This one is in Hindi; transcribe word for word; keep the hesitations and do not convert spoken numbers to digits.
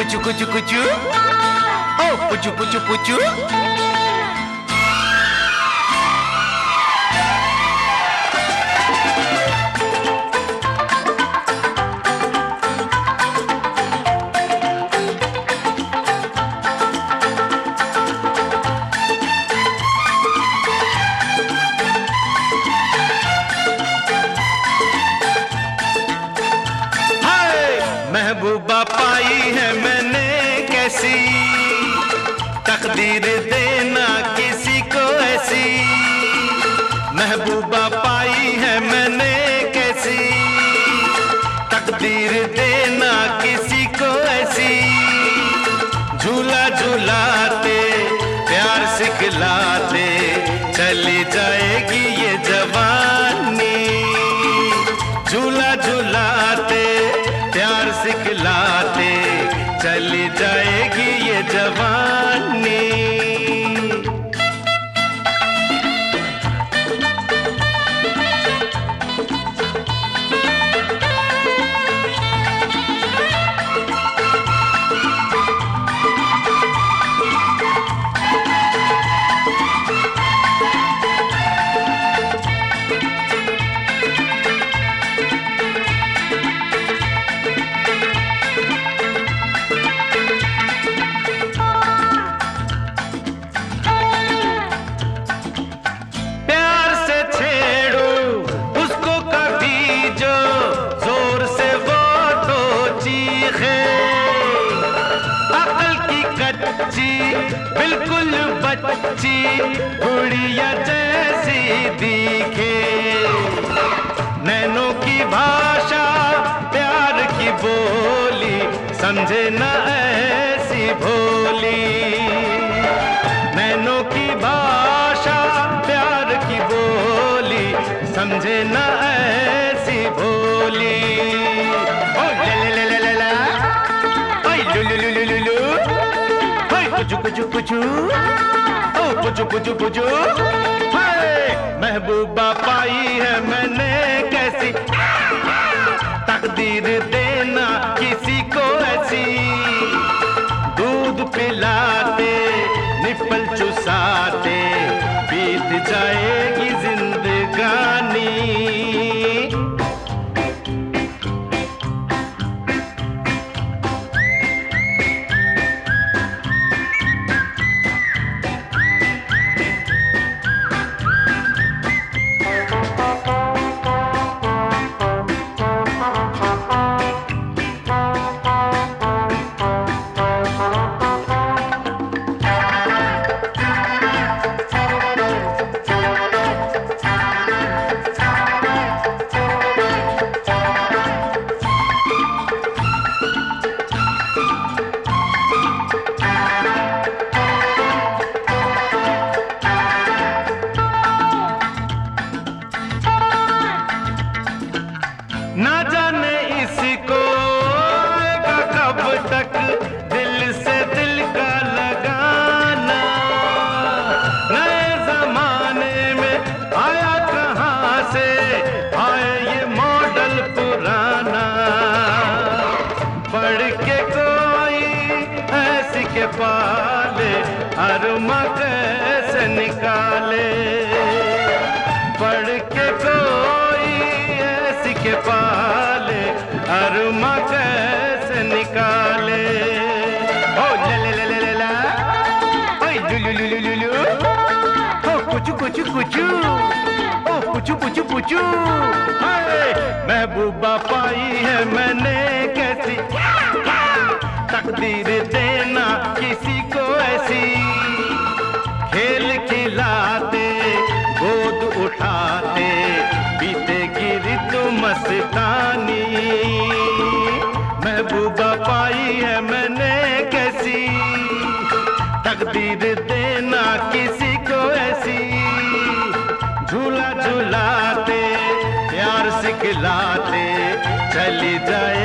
कुचू कुचू कुचू, ओ पुचू पुचू पुचू। महबूबा पाई है मैंने कैसी, तकदीर देना किसी को ऐसी। महबूबा पाई है मैंने कैसी, तकदीर देना किसी को ऐसी। झूला झूलाते प्यार सिखलाते चली जाएगी ये जवानी। झूला झूलाते प्यार सिखलाते चली जाएगी ये जवानी। बिल्कुल बच्ची गुड़िया जैसी दिखे, नैनों की भाषा प्यार की बोली समझे न ऐसी भोली। नैनों की भाषा प्यार की बोली समझे न ऐसी भोली। ओ ले ले ले ले ले, ओ लु लु लु लु लु लु, पुचू पुचू पुचू, ओ पुचू पुचू पुचू। महबूबा पाई है मैंने कैसी, तकदीर देना किसी को ऐसी। दूध पिलाते निप्पल चुसाते बीत जाएगी जिंदगानी। ना जाने इसको आएगा कब तक दिल से दिल का लगाना। नए जमाने में आया कहाँ से आए ये मॉडल पुराना। पढ़ के कोई ऐसी के पाले अरमा कैसे निकाले। पढ़ के कोई ऐसी के पाले अरमा कैसे निकाले। ओ ले ले ले ले ले ला, ओ लु लु लु लु लु लु, ओ कुचू कुचू कुचू, ओ पुचू पुचू पुचू। महबूबा पाई है मैंने कैसी, तकदीर देना किसी को ऐसी। खेल खिलाते गोद उठाते बीतेगी ऋतु मस्तानी। महबूबा पाई है मैंने कैसी, तकदीर देना किसी को ऐसी। झूला झूलाते प्यार सिखलाते चली जाए